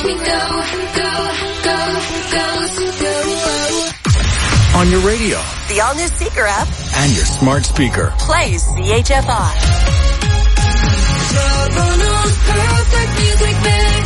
me go, go, go, go, go. On your radio, the all-new Seeker app, and your smart speaker. Play CHFI. Toronto's perfect music mix.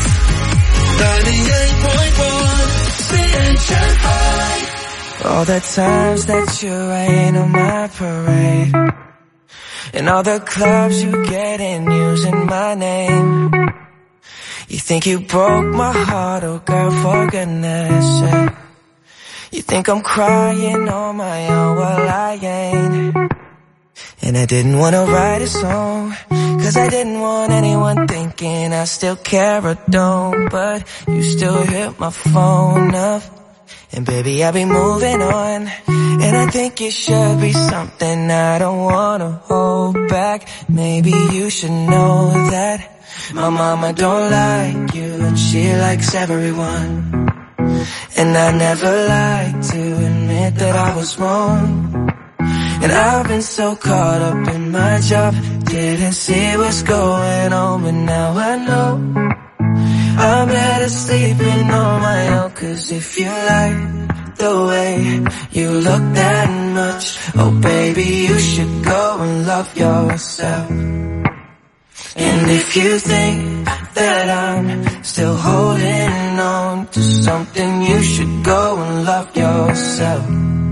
98.1 CHFI. All the times that you rain on my parade, and all the clubs you get in using my name. You think you broke my heart, oh girl, for goodness sake. You think I'm crying on my own, well I ain't. And I didn't wanna write a song, cause I didn't want anyone thinking I still care or don't. But you still hit my phone up, and baby, I'll be moving on. And I think it should be something I don't wanna hold back. Maybe you should know that my mama don't like you, and she likes everyone. And I never like to admit that I was wrong. And I've been so caught up in my job, didn't see what's going on, but now I know I'm better sleeping on my own. Cause if you like the way you look that much, oh baby, you should go and love yourself. And if you think that I'm still holding on to something, you should go and love yourself.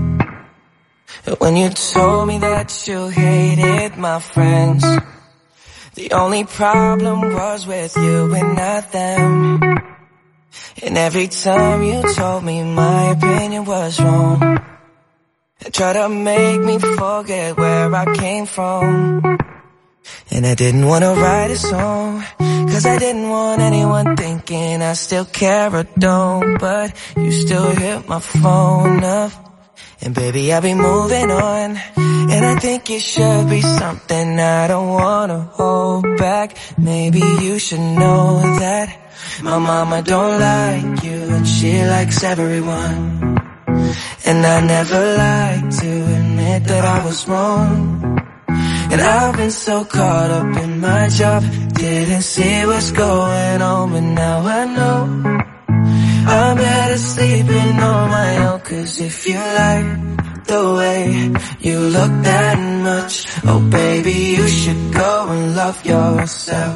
When you told me that you hated my friends, the only problem was with you and not them. And every time you told me my opinion was wrong, and tried to make me forget where I came from. And I didn't wanna write a song, cause I didn't want anyone thinking I still care or don't. But you still hit my phone up, and baby, I'll be moving on. And I think it should be something I don't wanna hold back. Maybe you should know that my mama don't like you, and she likes everyone. And I never like to admit that I was wrong. And I've been so caught up in my job, didn't see what's going on, but now I know I'm better sleeping on my own. Cause if you like the way you look that much, oh baby, you should go and love yourself.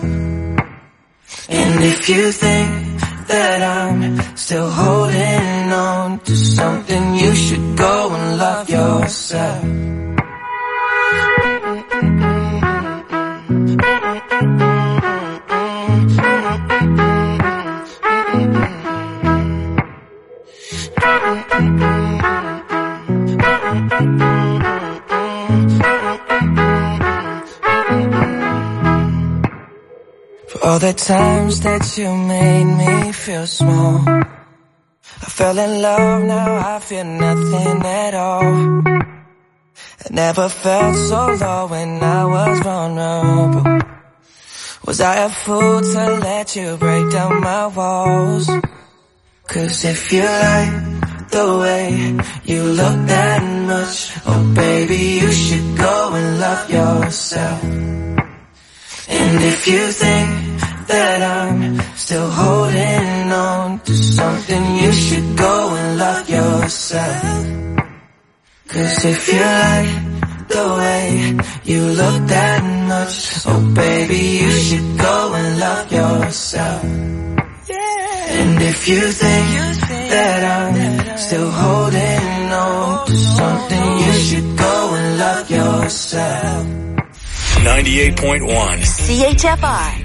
And if you think that I'm still holding on to something, you should go and love yourself. For all the times that you made me feel small, I fell in love, now I feel nothing at all. I never felt so low when I was vulnerable. Was I a fool to let you break down my walls? Cause if you like the way you look that much, oh baby, you should go and love yourself. And if you think that I'm still holding on to something, you should go and love yourself. Cause if you like the way you look that much, oh baby, you should go and love yourself. And if you think that I'm still holding on to something, you should go and love yourself. 98.1 CHFI.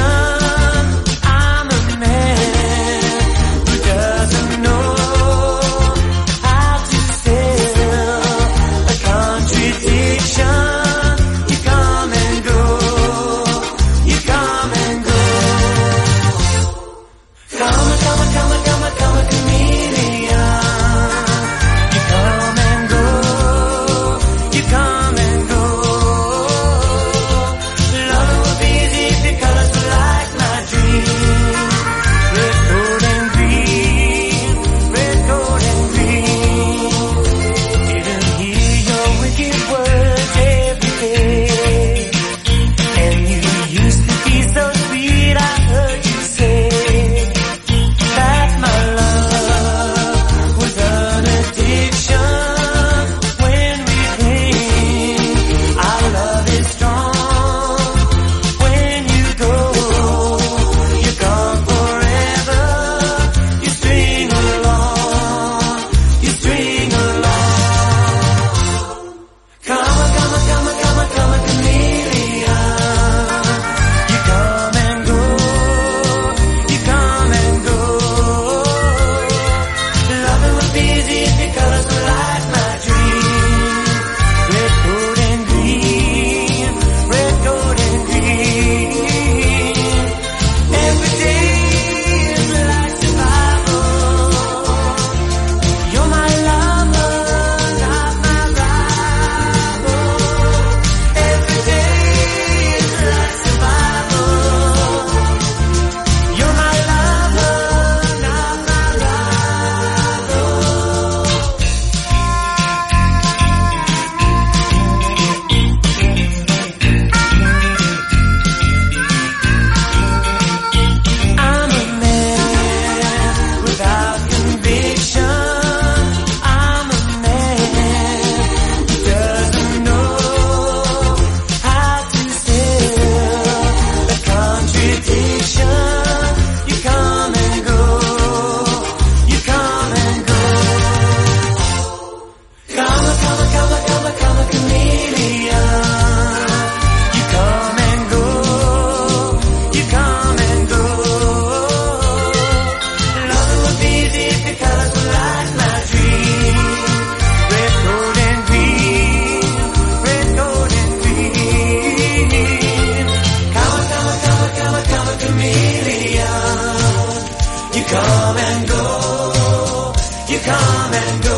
I'm a man who doesn't know it words every day. And you used to be so sweet, I heard you say that my love was an addiction. When we cling, our love is strong. When you go, you're gone forever. You string along, you string along. Come on, come on, come on, come on, come on, chameleon. You come and go, you come and go. Loving would be easy if your colors were like my dream. Red, gold, and green, red, gold, and green. Every day is like survival. You're my lover, not my rival. Every day is like survival. You're my lover, not my rival. I'm a man without conviction. I'm a man who doesn't know how to sell the contradiction. You come and go, you come and go. Come on, come on, come on, come on, come on, chameleon. You come and go, you come and go. Loving would be easy if your colors were like my dream. Red, gold, and green, red, gold, and green. Come on, come on, come on, come on, come on, chameleon. You come and go, you come and go.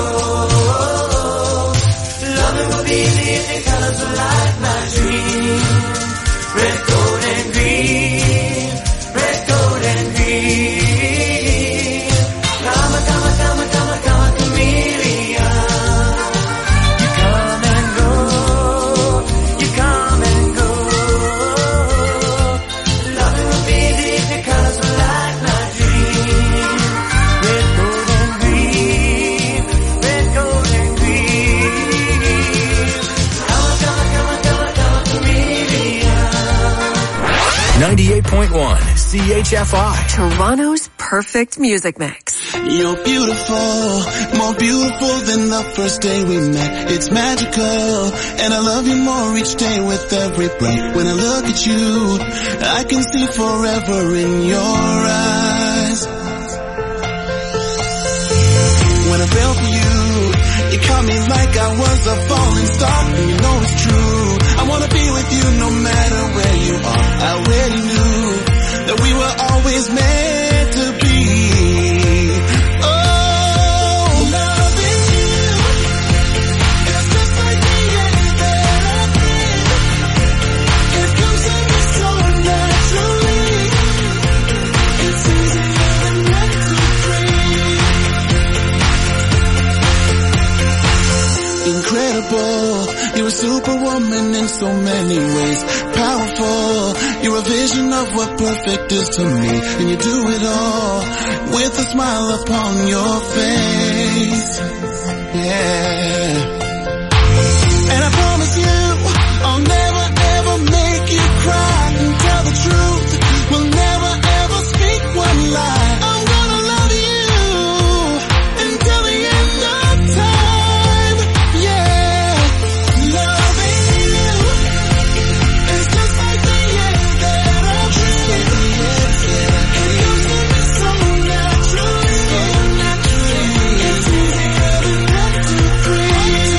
Loving would be easy if your colors were like my dream. Red, gold, and green, red, gold, and green. Come on, come on, come on, come on, come on, chameleon. You come and go, you come and go. Loving would be easy if your colors were like my dream. Red, gold, and green, red, gold, and green. Come on, come on, come on, come on, come on, chameleon. 98.1 CHFI. Toronto's perfect music mix. You're beautiful, more beautiful than the first day we met. It's magical, and I love you more each day with every breath. When I look at you, I can see forever in your eyes. When I fell for you, you caught me like I was a falling star. And you know it's true, I wanna be with you no matter where you are. I already knew that we were always meant to be. Oh, loving you is just like the air that I breathe. It comes to me so naturally. It's easier than meant to breathe. Incredible, you're a superwoman in so many ways. Powerful, you're a vision of what perfect is to me. And you do it all with a smile upon your face. Yeah. And I promise you, I'll never ever make you cry. And tell the truth, we'll never ever speak one lie. I'm gonna love you until the end of time. Yeah, loving you is just like the air that I breathe. It comes to me so naturally. It's easier than meant to breathe.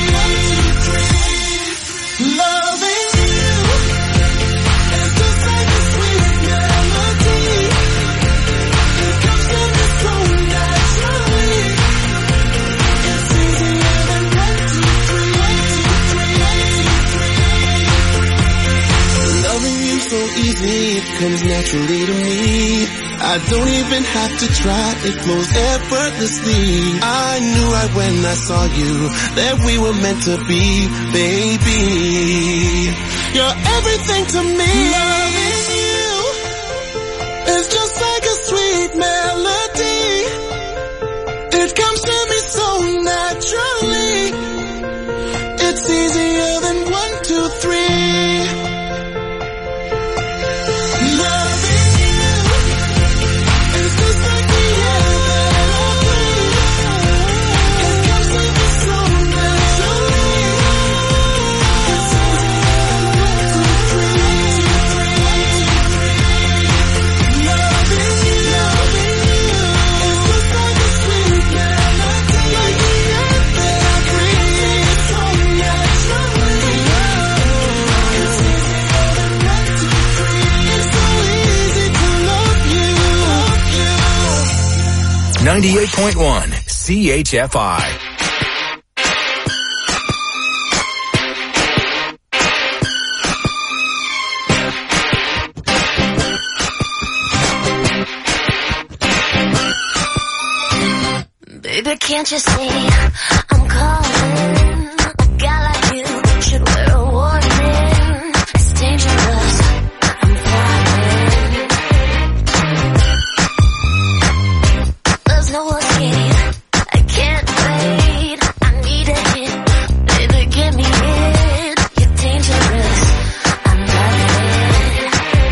Loving you is just like a sweet melody. It comes to me so naturally. It's easier than meant to breathe. Loving you so easy, it comes naturally to me. I don't even have to try, it flows effortlessly. I knew right when I saw you that we were meant to be, baby. You're everything to me. Loving you is just like a sweet melody. It comes to me so naturally. It's easier than 1, 2, 3. .1 CHFI. Baby, can't you see I'm calling? A guy like you should wear a warning. It's dangerous, I'm falling. There's no escape, I can't wait. I need a hit, baby, give me it. You're dangerous, I'm loving.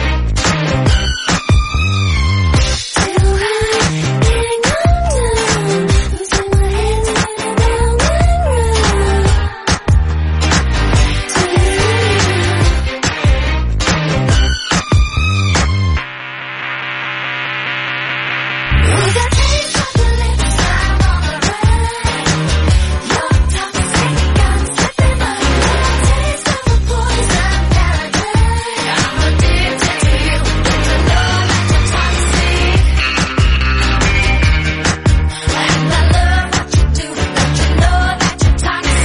Do I think I'm done? Losing my head spinning round and round. We got taste of your lips, I'm on the ride. Your toxic, I'm slipping up. Taste of the poison paradise. I'm addicted to you, but you know that you're toxic. And I love what you do, but you know that you're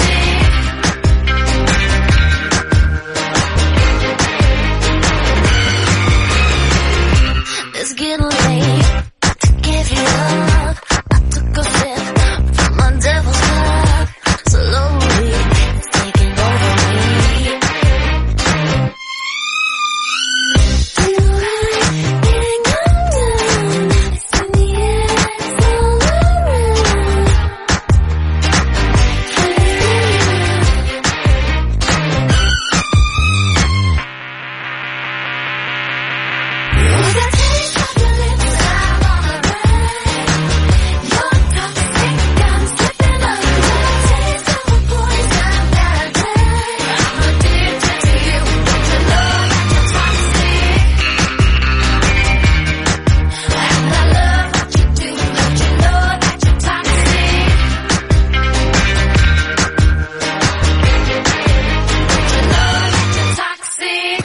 toxic. It's getting late to give you up. I took a sip from my devil's cup. Slowly, it's taking over me. Do I think I'm done? It's in the air, it's all around. We got taste of your lips, I'm on the ride. Your toxic, I'm slipping up. Taste of the poison paradise. I'm addicted to you, but you know that you're toxic. And I love what you do, but you know that you're toxic. You know that you're toxic.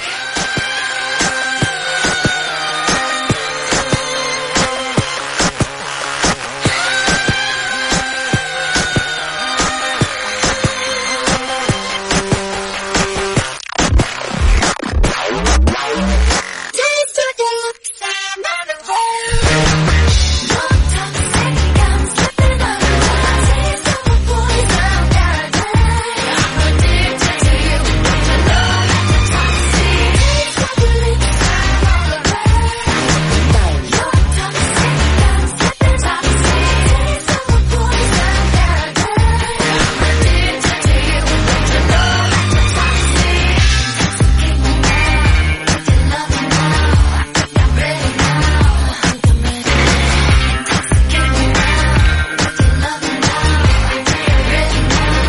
Taste of your lips, I'm on the road. Your toxic, I'm slipping up. Taste of the poison paradise. I'm addicted to you, but you know that you're toxic. Taste of your lips, I'm on the road. Your toxic, I'm slipping up. Taste of the poison paradise. I'm addicted to you, but you know that you're toxic. Intoxicate me now, if you love me now. I think I'm ready now. I think I'm ready. Intoxicate me now, if you love me now. I think I'm ready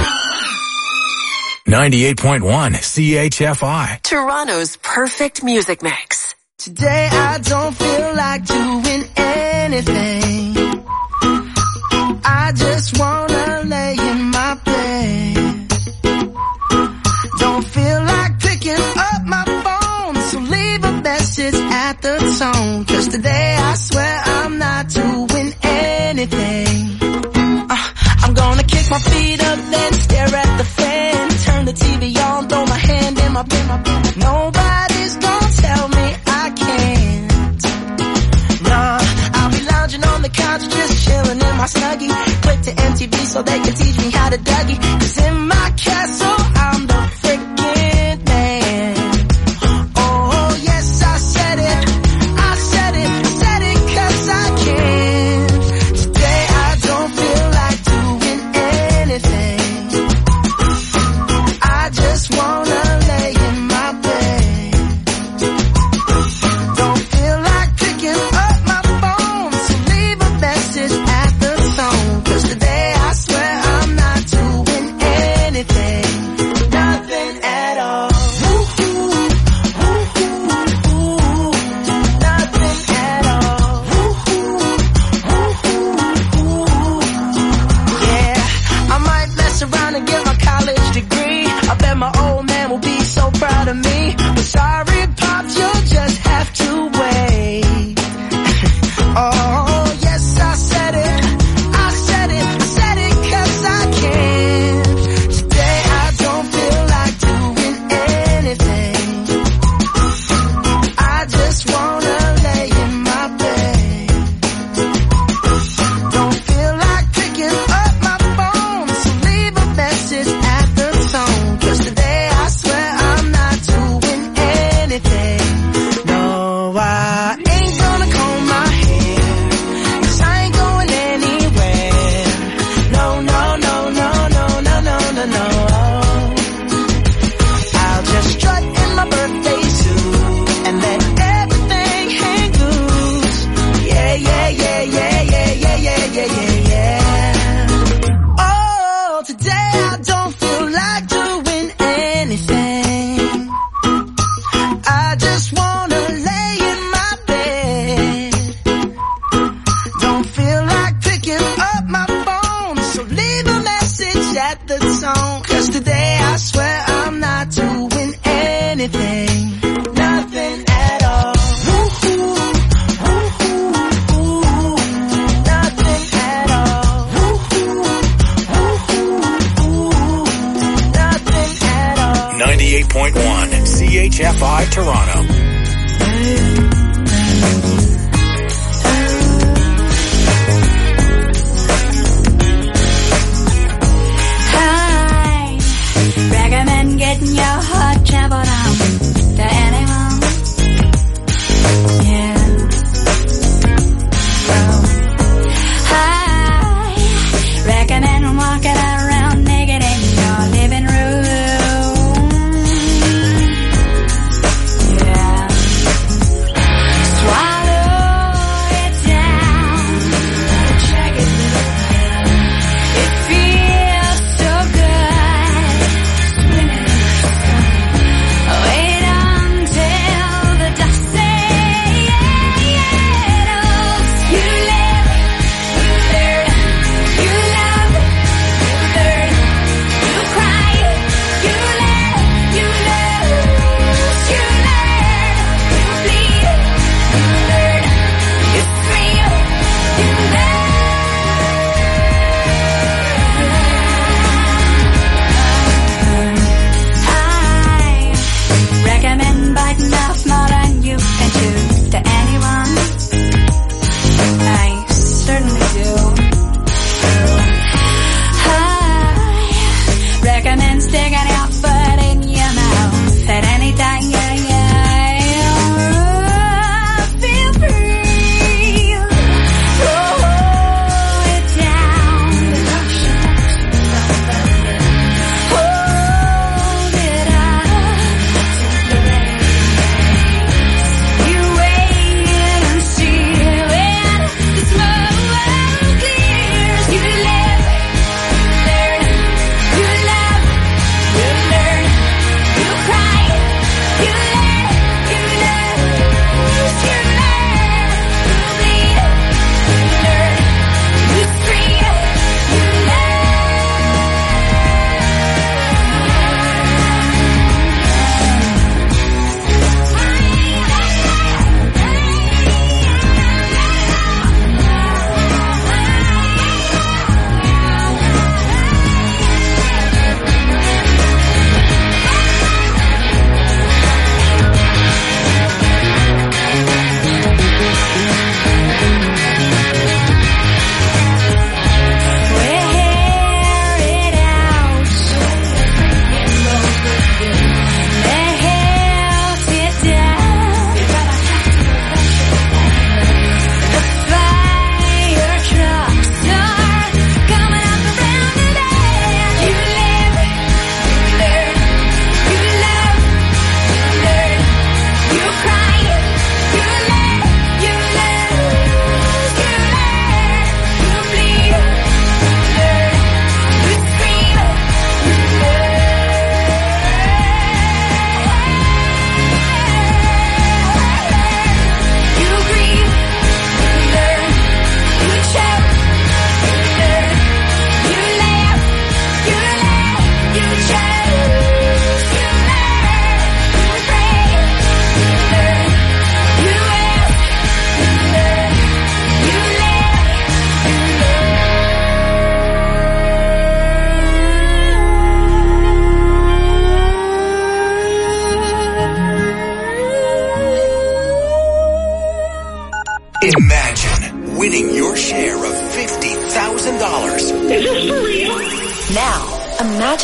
now. 98.1 CHFI. Toronto's perfect music mix. Today I don't feel like doing anything. I just wanna lay in my bed. Don't feel like picking up my phone, so leave a message at the tone. 'Cause today I swear I'm not doing anything. I'm gonna kick my feet up, then stare at the fan. Turn the TV on, throw my hand in my pen. Nobody's gonna tell me I can't. Nah, couch, just chilling in my Snuggie. Click to MTV so they can teach me how to Dougie. 'Cause in my castle, I'm the freaking man. Oh, yes, I said it. I said it 'cause I can. Today I don't feel like doing anything. I just wanna lay in my bed. Don't feel like picking up my phone, so leave a message at the tone. 'Cause today I swear I'm not doing anything. Nothing at all. Nothing at all. Yeah, I might mess around and get my college degree. I bet my old man will be so proud of me. But sorry, Pops, you'll just have to wait. Oh, yes, I said it. I said it 'cause I can. Today I don't feel like doing anything. I just wanna lay in my bed. Don't feel like picking up my phone, so leave a message at the tone. 'Cause today I swear I'm not doing anything. No, I ain't gonna comb my hair, 'cause I ain't going anywhere. No, no, no, no, no, no, no, no, no. I'll just strut in my birthday suit and let everything hang loose. Yeah, yeah, yeah, yeah, yeah, yeah, yeah, yeah, yeah, yeah. Oh, today I don't feel like doing anything. I just wanna lay in my bed. Don't feel like picking up my phone, so leave a message at the tone. 'Cause today I swear I'm not doing anything. Nothing at all. Nothing at all. Nothing at all. 98.1 CHFI Toronto. Hi, recommend getting your heart trampled on to anyone. Yeah. Oh. Hi, recommend walking around naked in your living room. Yeah. Swallow it down. Check it out. It feels so good. Swimming in the sun.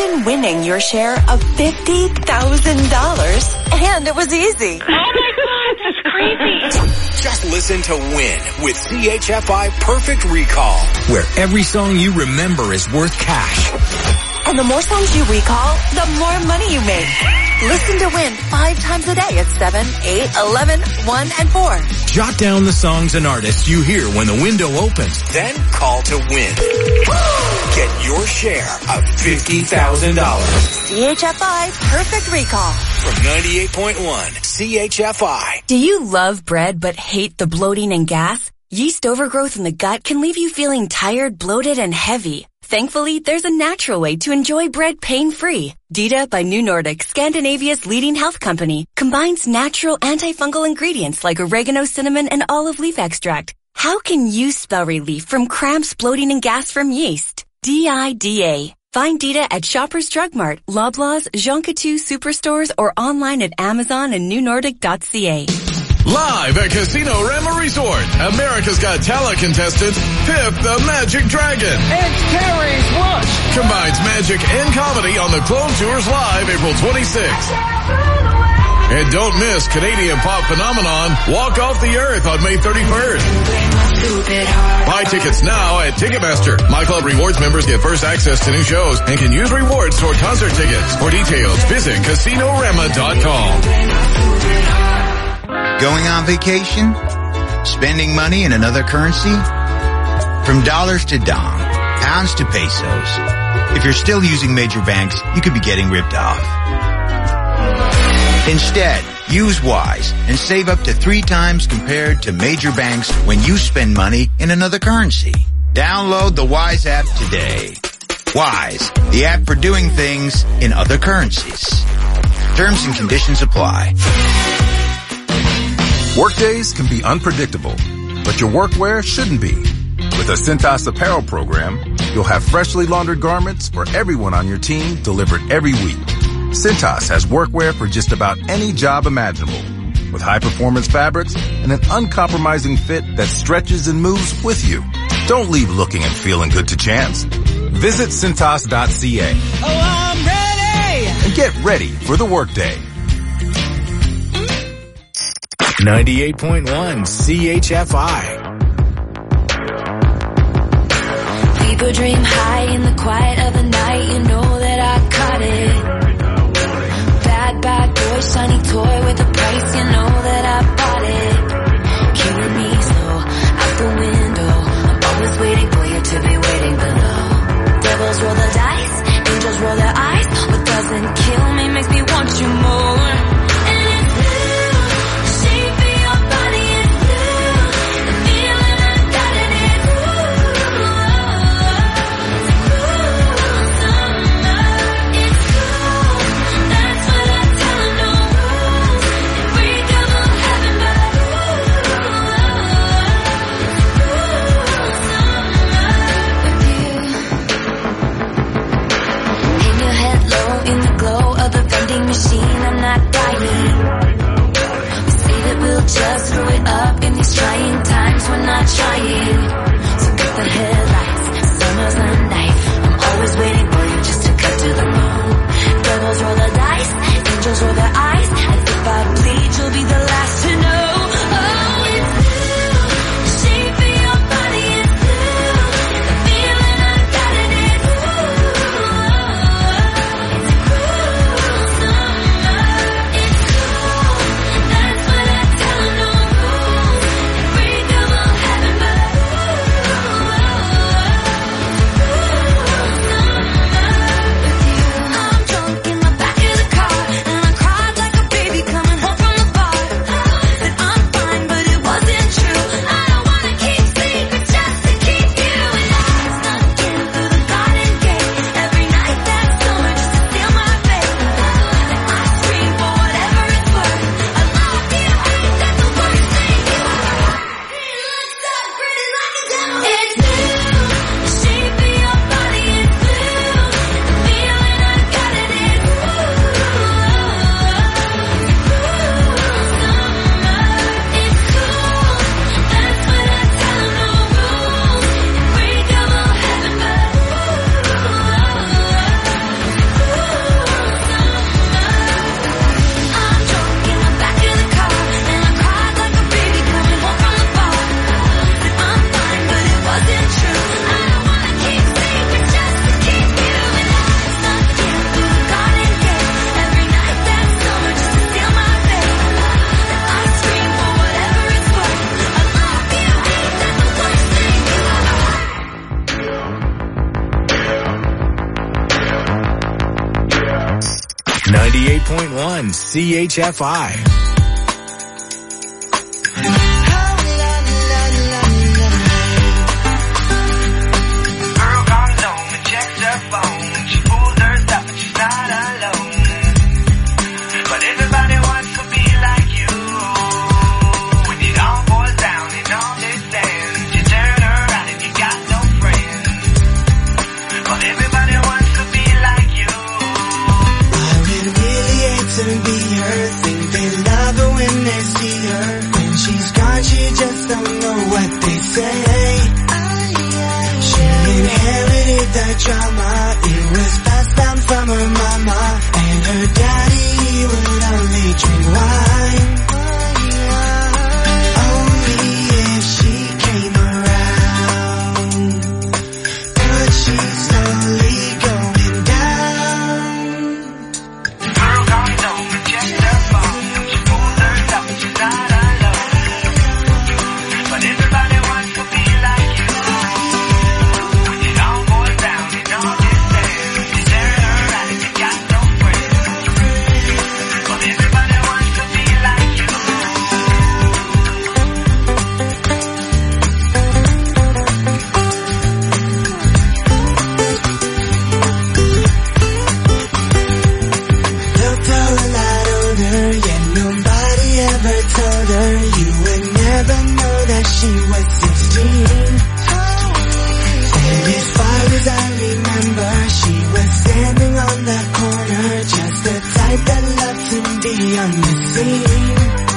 Imagine winning your share of $50,000. And it was easy. Oh my God, that's crazy. Just listen to Win with CHFI Perfect Recall, where every song you remember is worth cash. And the more songs you recall, the more money you make. Listen to Win 5 times a day at 7, 8, 11, 1, and 4. Jot down the songs and artists you hear when the window opens. Then call to win. Get your share of $50,000. CHFI Perfect Recall. From 98.1 CHFI. Do you love bread but hate the bloating and gas? Yeast overgrowth in the gut can leave you feeling tired, bloated, and heavy. Thankfully, there's a natural way to enjoy bread pain-free. Dita by New Nordic, Scandinavia's leading health company, combines natural antifungal ingredients like oregano, cinnamon, and olive leaf extract. How can you spell relief from cramps, bloating, and gas from yeast? DIDA. Find Dita at Shoppers Drug Mart, Loblaws, Jean Coutu Superstores, or online at Amazon and newnordic.ca. Live at Casino Rama Resort, America's Got Talent contestant Pip the Magic Dragon. It's Terry's Rush. Combines magic and comedy on the Clone Tours Live April 26th. And don't miss Canadian pop phenomenon Walk Off the Earth on May 31st. Buy tickets now at Ticketmaster. My Club Rewards members get first access to new shows and can use rewards toward concert tickets. For details, visit CasinoRama.com. Going on vacation? Spending money in another currency? From dollars to dong, pounds to pesos. If you're still using major banks, you could be getting ripped off. Instead, use Wise and save up to 3 times compared to major banks when you spend money in another currency. Download the Wise app today. Wise, the app for doing things in other currencies. Terms and conditions apply. Workdays can be unpredictable, but your workwear shouldn't be. With a Cintas apparel program, you'll have freshly laundered garments for everyone on your team delivered every week. Cintas has workwear for just about any job imaginable, with high-performance fabrics and an uncompromising fit that stretches and moves with you. Don't leave looking and feeling good to chance. Visit Cintas.ca. Oh, I'm ready! And get ready for the workday. 98.1 CHFI. People dream high in the quiet of the night. You know that I caught it. Bad boy, shiny toy with a price. You know that I bought it. Killing me slow, out the window. I'm always waiting for you to be waiting below. Devils roll the dice, angels roll their eyes. What doesn't kill me makes me want you more. Machine, I'm not dying. We say that we'll just screw it up in these trying times. We're not trying. So cut the headlights, summer's a knife. I'm always waiting for you just to cut to the bone. Devils roll the dice, angels roll their eyes. And if I bleed, you'll be the last to know. Oh, it's blue, the shape of your body is blue. The feeling I've got in it, I'm drunk in the back of the car, and I cried like 98.1 CHFI. Drama, it was passed down from her mama, and her daddy would only drink wine. Only if she came around, but she's slowly going down. Girl gone home and checked her phone. She pulled herself and she's not alone. But everybody wants to be like you. She was 16, and as far as I remember, she was standing on that corner, just the type that loved to be on the scene.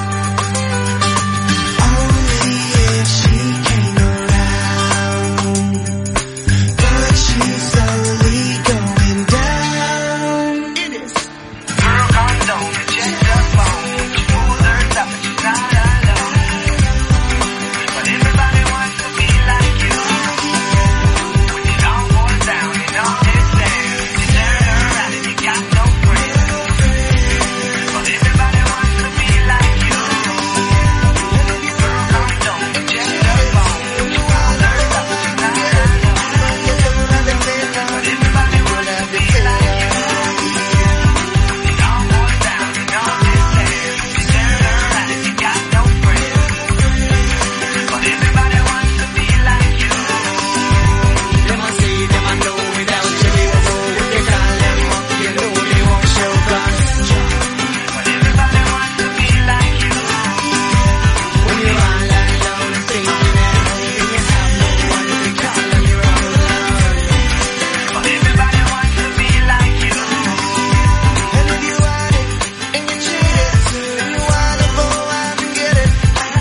Only if she came around, but she's slowly going down. It is. Girl gone home and checked her phone. She pulled herself and she's not alone. Everybody wants to be like you. When it all goes down and all is there, you turn around and you got no friends. But everybody wants to be like you. Girl, come down and check her phone. You call her up and she's not alone. But everybody wants to be like you. When it all goes down and all is there, you turn around and you got no friends. Everybody wants to be like you. Them I see, them I know, without you they won't know what they call them up. You know they won't show class. But everybody wants to be like you. When you're all alone and thinking that and you have no one to call and you're all alone. But everybody wants to be like you. And if you want it and you treat it, and you want to go out and get it.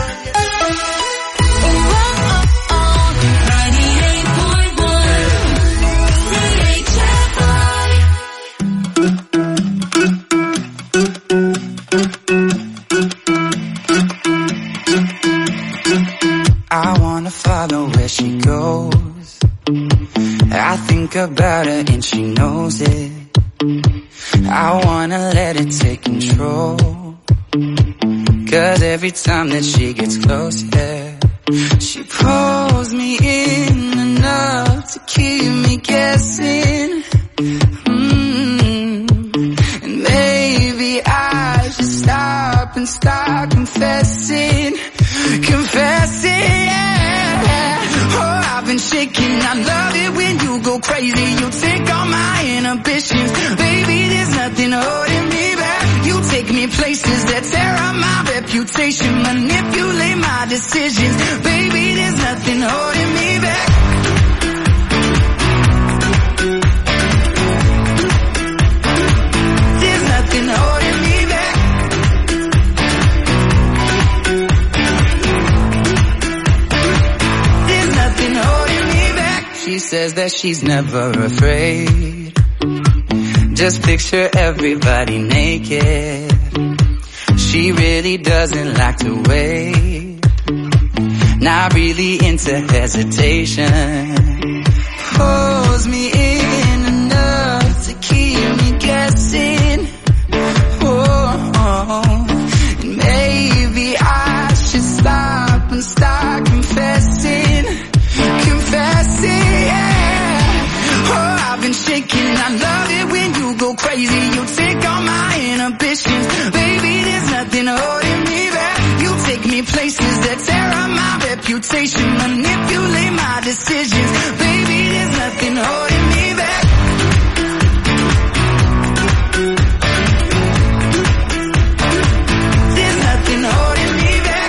I wanna follow where she goes. I think about her and she knows it. I wanna let it take control. 'Cause every time that she gets close, yeah, she pulls me in enough to keep me guessing. And maybe I should stop and start confessing. Confessing, yeah. Oh, I've been shaking. I love it when you go crazy. You take all my inhibitions. Baby, there's nothing holding me back. You take me places that tear up my reputation. Manipulate my decisions. Baby, there's nothing holding me back. There's nothing holding me back. She says that she's never afraid. Just picture everybody naked. She really doesn't like to wait. Not really into hesitation. Pulls me in enough to keep me guessing. Oh, and maybe I should stop and start confessing. Confessing, yeah. Oh, I've been shaking. I love it when you go crazy. You take all my inhibitions. Baby, there's nothing holding me back. You take me places that tear up my reputation, manipulate my decisions. Baby, there's nothing holding me back. There's nothing holding me back.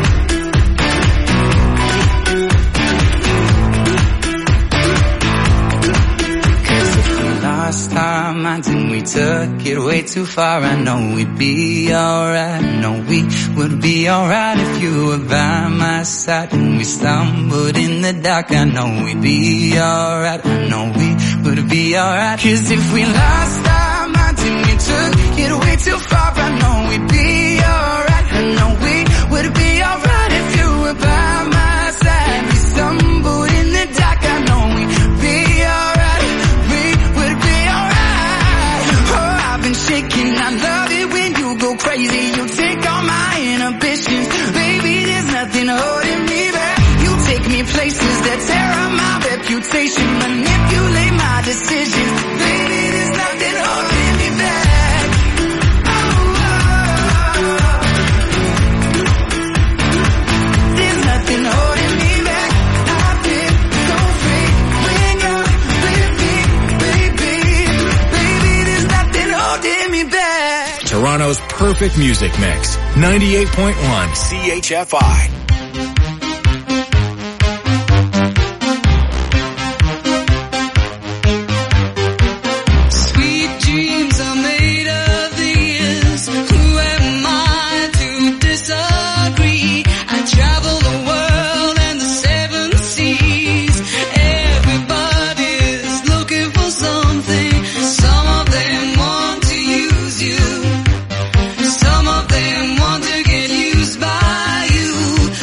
Cause if we lost our minds and we took it way too far, I know we'd be alright. I know we would be alright if you were by my side. And we stumbled in the dark, I know we'd be alright. I know we would be alright. Cause if we lost our minds and we took it way too far, I know we'd be alright. I know we would be alright if you were by my side. We stumbled in the dark, I know we'd be alright. We would be alright. Oh, I've been shaking, I love it when you go crazy. You take all my inhibitions. Baby, there's nothing holding me back. You take me places that tear up my reputation, manipulate my decisions. Baby, there's nothing holding me back. Oh, oh. There's nothing holding me back. I feel so free when you're with me, baby. Baby, there's nothing holding me back. Toronto's perfect music mix. 98.1 CHFI. Sweet dreams are made of these. Who am I to disagree? I travel the world and the seven seas. Everybody's looking for something. Some of them want to use you. Some of them want to get used by you.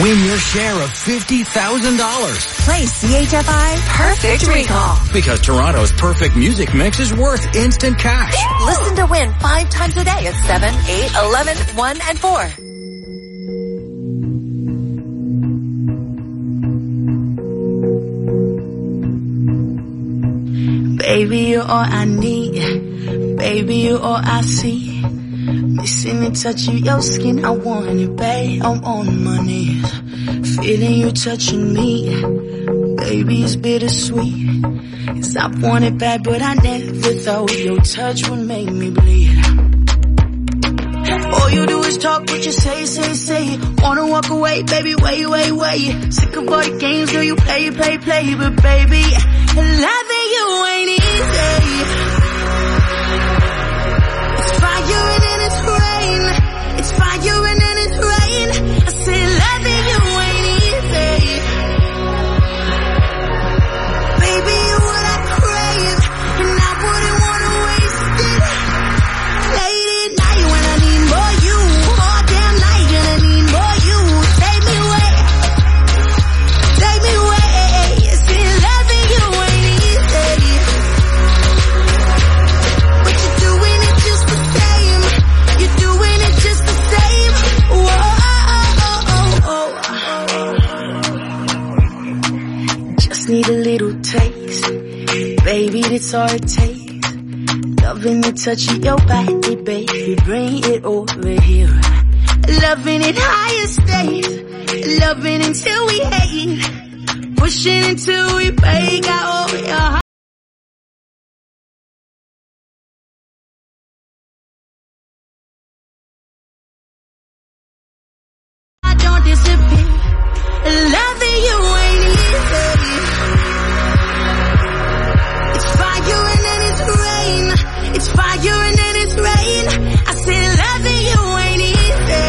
Win your share of $50,000. Play CHFI Perfect Recall. Because Toronto's perfect music mix is worth instant cash. Listen to win 5 times a day at 7, 8, 11, 1, and 4. Baby, you're all I need. Baby, you're all I see. Missing the touch of your skin, I want it, babe. I'm on my knees, feeling you touching me. Baby, it's bittersweet, 'cause I want it bad, but I never thought your touch would make me bleed. All you do is talk, what you say. Wanna walk away, baby, wait. Sick of all the games, girl, you play. But baby, loving you ain't easy. It's fire and then it's rain. It's fire and then it's rain. I say loving you ain't easy. Baby, you're what I crave, and I wouldn't wanna waste it. Late at night when I need more you, all damn night and I need more you. Take me away. Say loving you ain't easy, but you're doing it just the same. You're doing it just the same. Whoa. Just need a little taste, baby, that's all it takes. Loving the touch of your body, baby, bring it over here. Loving it higher stakes, loving until we hate, pushing until we break out over your heart. I don't disappear, loving you ain't easy. It's fire and then it's rain. It's fire and then it's rain. I say loving you ain't easy.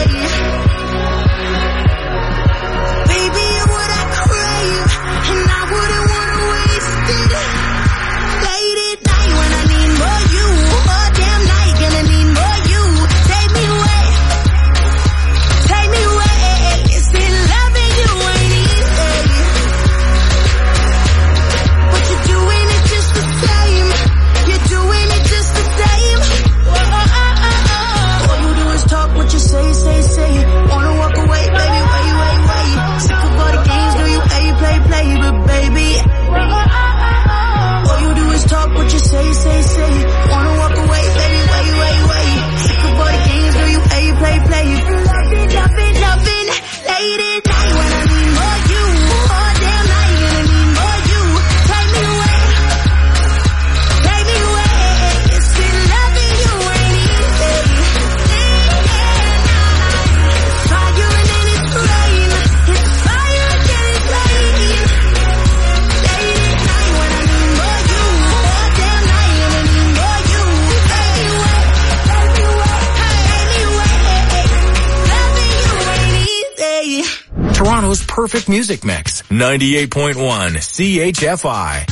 Baby, you're what I crave, and I wouldn't wanna waste it. Late at night when I need more you, all damn night gonna need more you. Take me away. Say loving you ain't easy, but you're doing it just the same. You're doing it just the same. All you do is talk, what you say. Wanna walk away, baby, wait. Sick of all the games, girl, you play. But baby, all you do is talk, what you say. Wanna walk away, baby, wait. Sick of all the games, girl, you play. Loving, late at night when I need more you, all damn night gonna need more you. Take me away. Say loving you ain't easy. It's fire and then it's rain. It's fire and then it's rain. Late at night when I need more you, all damn night gonna need more you. Take me away. Loving you ain't easy. Toronto's perfect music mix. 98.1 CHFI.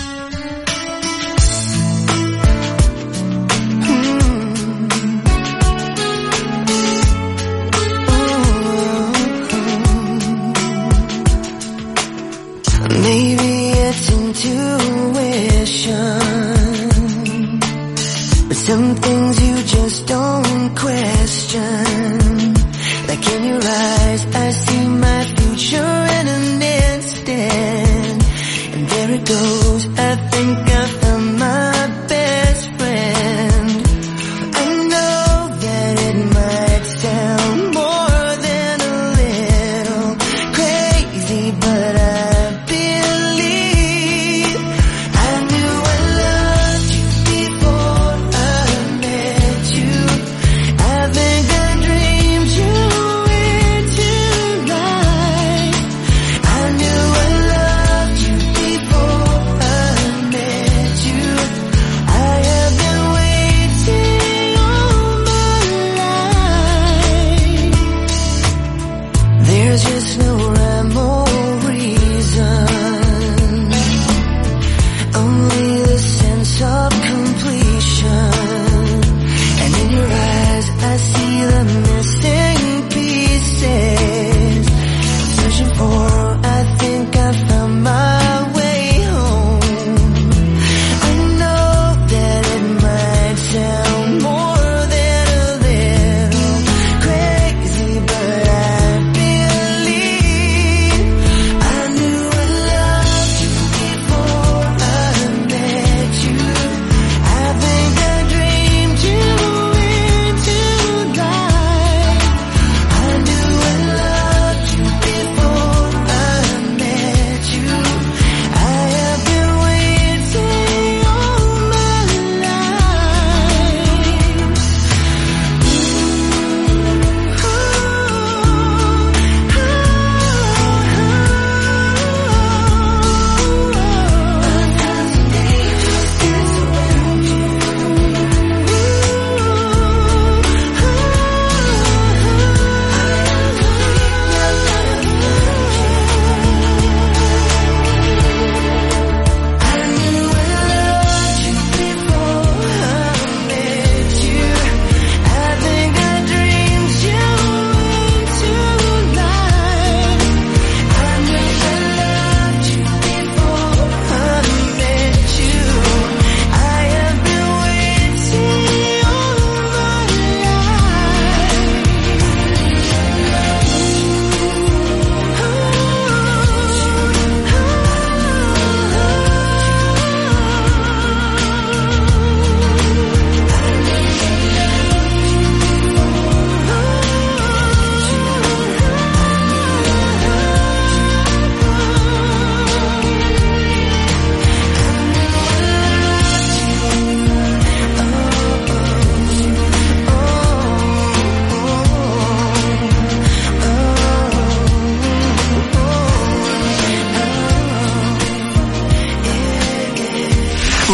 Maybe it's intuition, but some things you just don't question. Like in your eyes, I see my future in an instant. And there it goes, I think I found my best friend. I know that it might sound more than a little crazy, but I believe. I knew I loved you before I met you. I think I dreamed you into life. I knew I loved you before I met you. I have been waiting all my life. There's just no rhyme or reason, only the sense of completion. And in your eyes I see the missing pieces, searching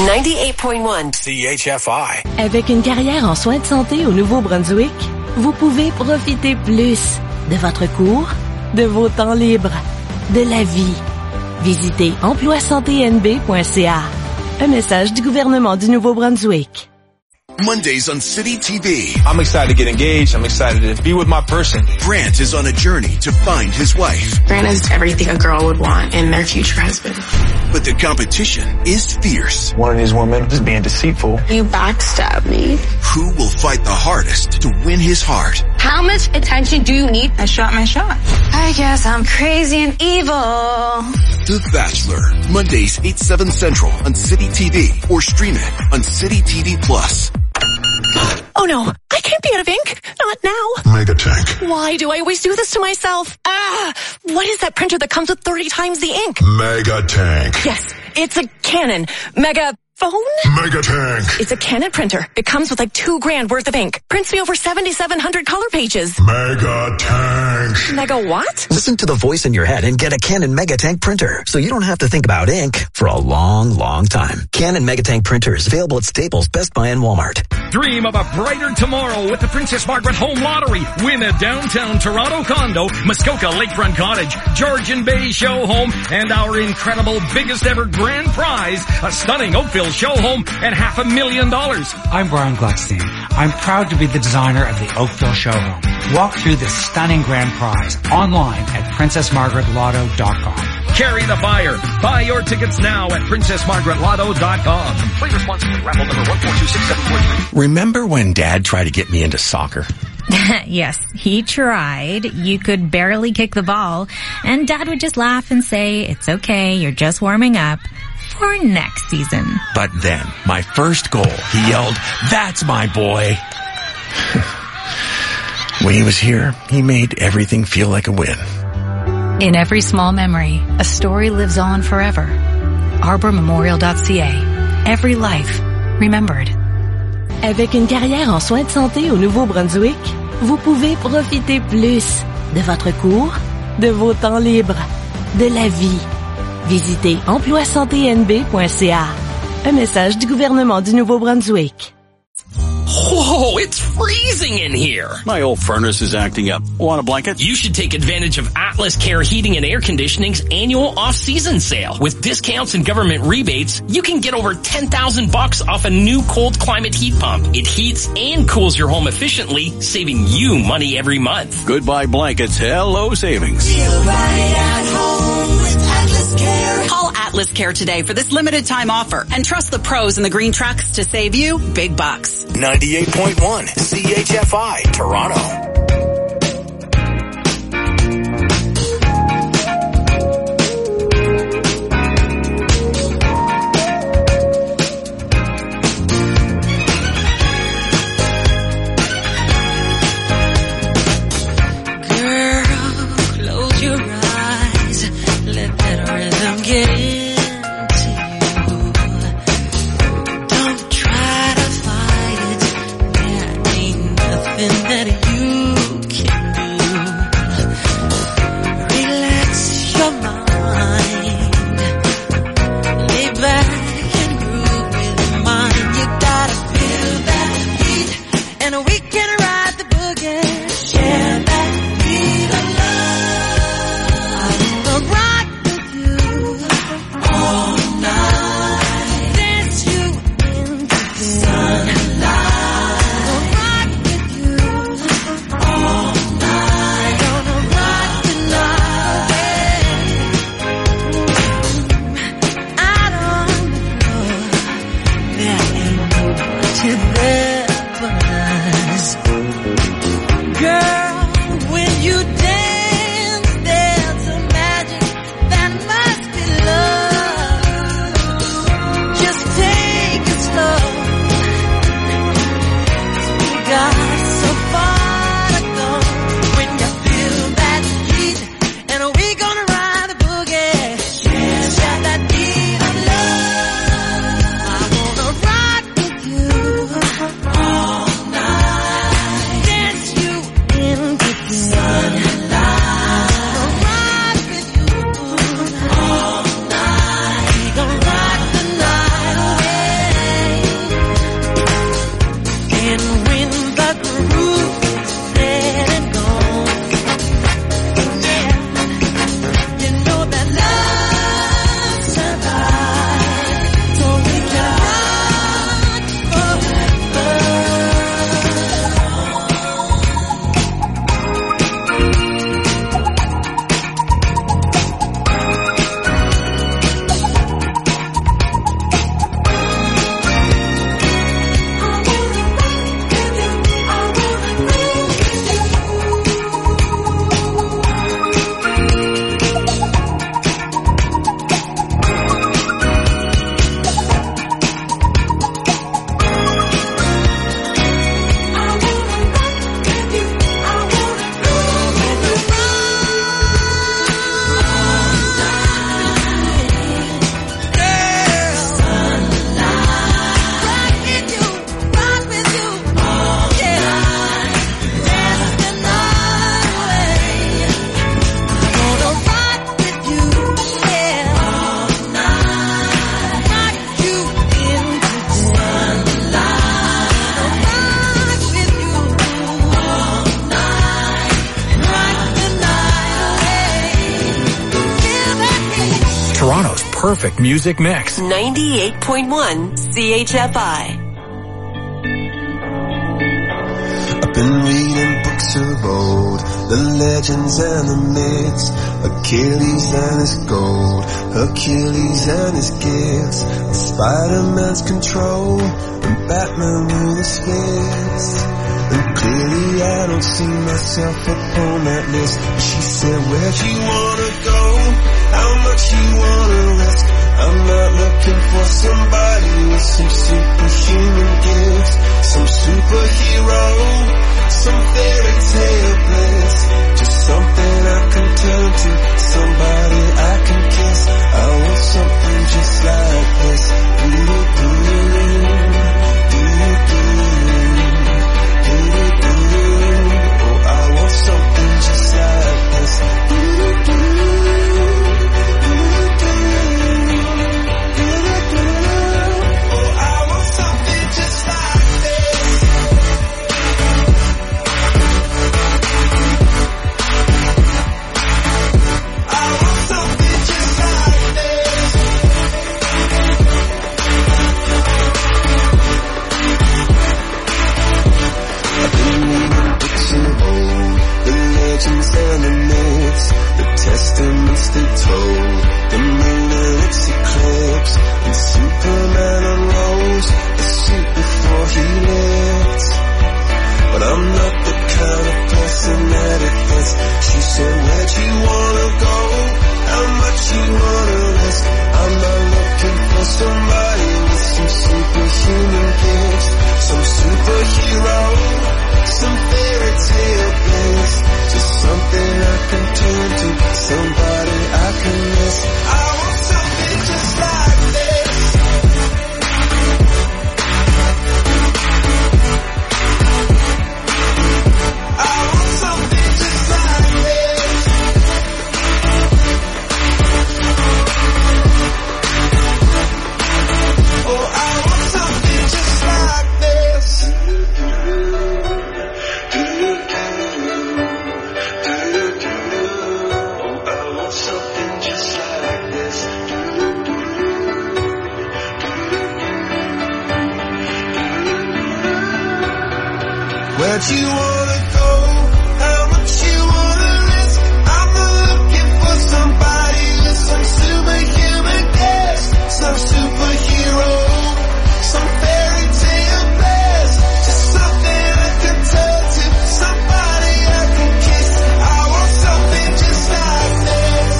98.1 CHFI. Avec une carrière en soins de santé au Nouveau-Brunswick, vous pouvez profiter plus de votre cours, de vos temps libres, de la vie. Visitez emploisanténb.ca. Un message du gouvernement du Nouveau-Brunswick. Mondays on City TV. I'm excited to get engaged. I'm excited to be with my person. Grant is on a journey to find his wife. Grant is everything a girl would want in their future husband. But the competition is fierce. One of these women is being deceitful. You backstab me. Who will fight the hardest to win his heart? How much attention do you need? I shot my shot. I guess I'm crazy and evil. The Bachelor. Mondays 8/7 Central on City TV or stream it on City TV Plus. Oh no, I can't be out of ink. Not now. Megatank. Why do I always do this to myself? What is that printer that comes with 30 times the ink? Megatank. Yes, it's a Canon. Megaphone? Megatank. It's a Canon printer. It comes with like $2,000 worth of ink. Prints me over 7,700 color pages. Megatank. Mega what? Listen to the voice in your head and get a Canon Megatank printer, so you don't have to think about ink for a long, long time. Canon Megatank printers available at Staples, Best Buy, and Walmart. Dream of a brighter tomorrow with the Princess Margaret Home Lottery. Win a downtown Toronto condo, Muskoka Lakefront Cottage, Georgian Bay show home, and our incredible biggest ever grand prize, a stunning Oakville show home and $500,000. I'm Brian Gluckstein. I'm proud to be the designer of the Oakville show home. Walk through this stunning grand prize online at PrincessMargaretLotto.com. Carry the fire. Buy your tickets now at PrincessMargaretLotto.com. Play responsibly. Raffle number 1426743. Remember when Dad tried to get me into soccer? Yes, he tried. You could barely kick the ball, and Dad would just laugh and say, "It's okay, you're just warming up for next season." But then, my first goal, he yelled, "That's my boy!" When he was here, he made everything feel like a win. In every small memory, a story lives on forever. ArborMemorial.ca. Every life remembered. Avec une carrière en soins de santé au Nouveau-Brunswick, vous pouvez profiter plus de votre cours, de vos temps libres, de la vie. Visitez emploisanténb.ca. Un message du gouvernement du Nouveau-Brunswick. Whoa, it's freezing in here. My old furnace is acting up. Want a blanket? You should take advantage of Atlas Care Heating and Air Conditioning's annual off-season sale. With discounts and government rebates, you can get over $10,000 off a new cold climate heat pump. It heats and cools your home efficiently, saving you money every month. Goodbye blankets. Hello savings. Feel right at home with Atlas Care. Call Atlas Care today for this limited time offer and trust the pros in the green trucks to save you big bucks. 98.1 CHFI, Toronto. Close your eyes, let that rhythm get into you. Don't try to fight it, there ain't nothing that you Toronto's perfect music mix. 98.1 CHFI. I've been reading books of old, the legends and the myths, Achilles and his gold, Hercules and his gifts, Spider-Man's control, and Batman with his fists. And clearly I don't see myself upon that list. She said, where'd you wanna go? How much you wanna risk? I'm not looking for somebody with some superhuman gifts, some superhero, some fairy tale bliss, just something I can turn to, somebody I can kiss. I want something just like this. Oh, I want something just like this. And the myths, the testaments they told, the moon and its eclipse, and Superman unrolls the suit before he lived. But I'm not the kind of person that it fits. She said, where'd you wanna go? How much you wanna risk? I'm not looking for somebody with some superhuman gifts, some superhero, some fairy tale bliss, just something I can turn to, somebody I can miss. I want something just like this. I want something just like this. Oh, I want something just like this. Where'd you wanna go? How much you wanna risk? I'm not looking for somebody with some superhuman gifts, some superhero, some fairy tale bliss, just something I can turn to, somebody I can kiss. I want something just like this.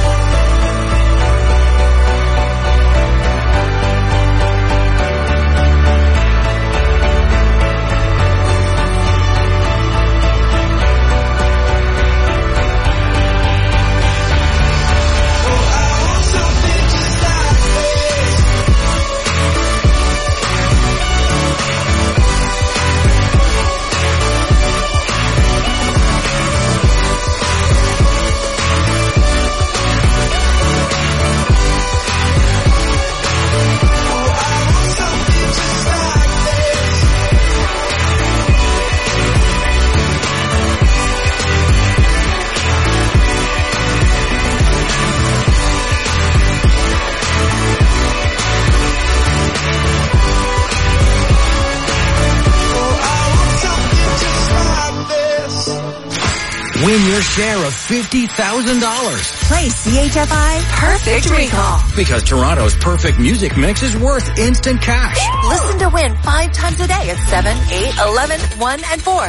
Win your share of $50,000. Play CHFI Perfect Recall. Because Toronto's perfect music mix is worth instant cash. Listen to win 5 times a day at 7, 8, 11, 1, and 4.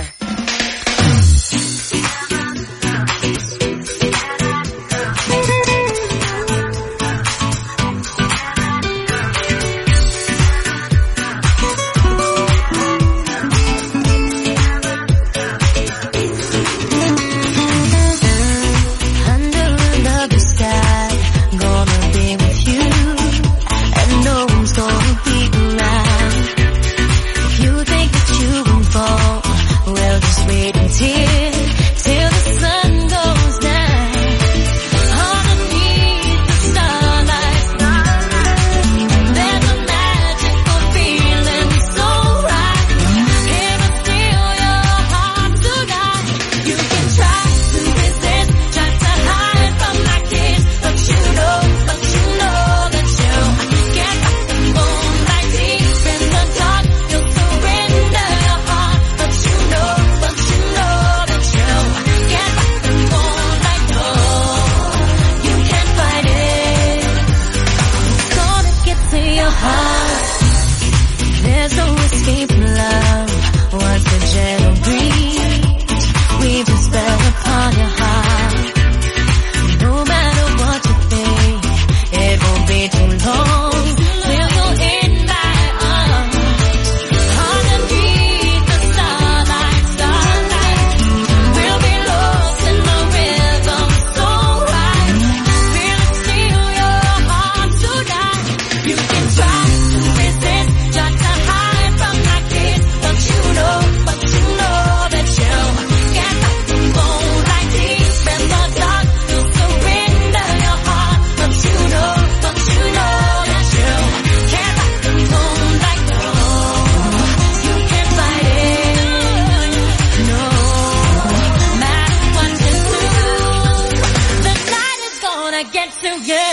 Just wait. wanna get to you.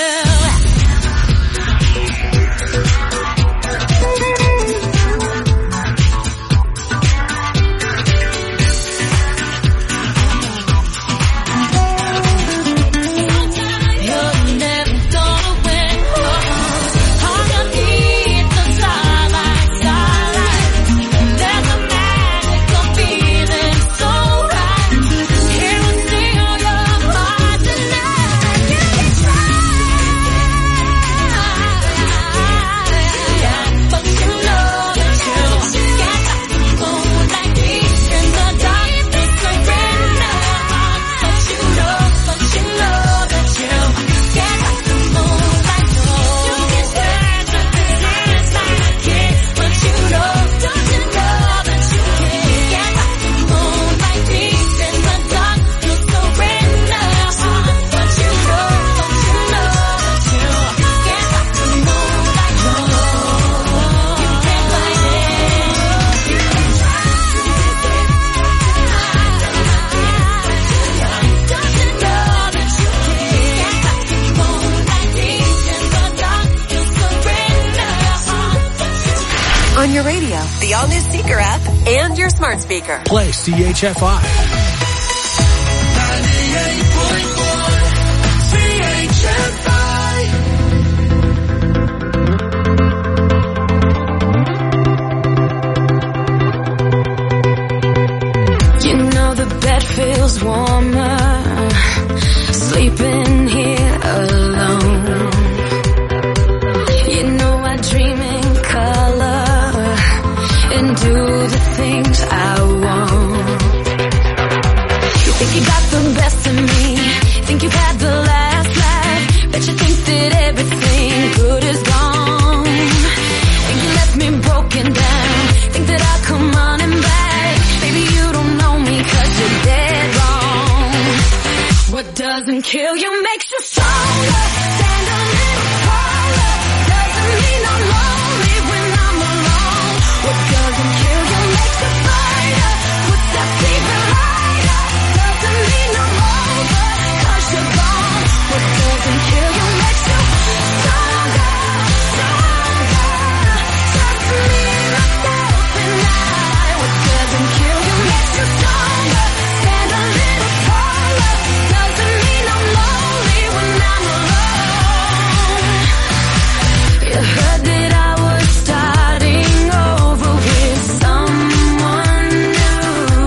On your radio, the all-new Seeker app, and your smart speaker. Play CHFI. 98.4 You know the bed feels warmer, sleeping here alone. You know I dream in color and do the things I want. Think you got the best of me, think you've had the last laugh, bet you think that everything good is gone. Think you left me broken down, think that I'll come running back. Baby, you don't know me 'cause you're dead wrong. What doesn't kill you makes you stronger. Stand a little taller, doesn't mean I'm lonely when I'm alone. What doesn't kill you makes you fighter. What's that fever lighter? Doesn't mean I'm over 'cause you're gone. What doesn't kill you makes you stronger, stronger. Just me, myself, and I. What doesn't kill you makes you stronger. Stand a little taller. Doesn't mean I'm lonely when I'm alone. You heard that I was starting over with someone new.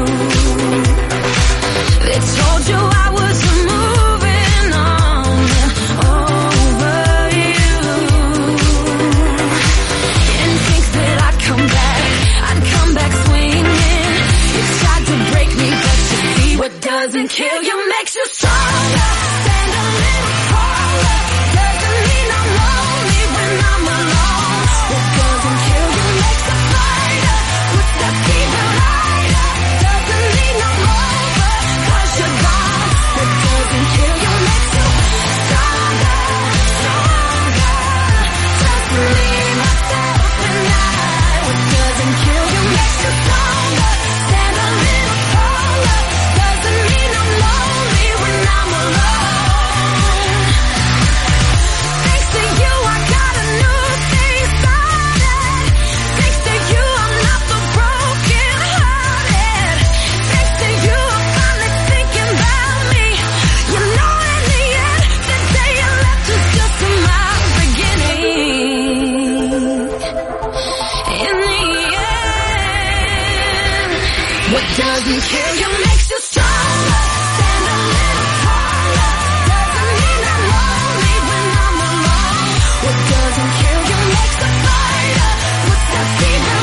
They told you I was moving on over you. Didn't think that I'd come back swinging. You tried to break me, but you see what doesn't kill you makes you stronger. Stand a little taller. Doesn't mean I'm lonely when I'm alone. What doesn't kill you makes a fighter. What's that fever lighter? Doesn't mean I'm over 'cause you're gone. What doesn't kill you makes you stronger, stronger. Just me, myself, and I. What doesn't kill you makes you stronger. Stand a little taller. Doesn't mean I'm lonely when I'm alone. Thanks to you, I got a new thing started. Thanks to you, I'm not the broken hearted. Thanks to you, I'm finally thinking about me. You know, in the end, the day you left was just my beginning. In the end, what doesn't kill you makes you stronger. Stand a little taller. Doesn't mean I'm lonely when I'm alone. What doesn't kill you makes a fighter. What's that fever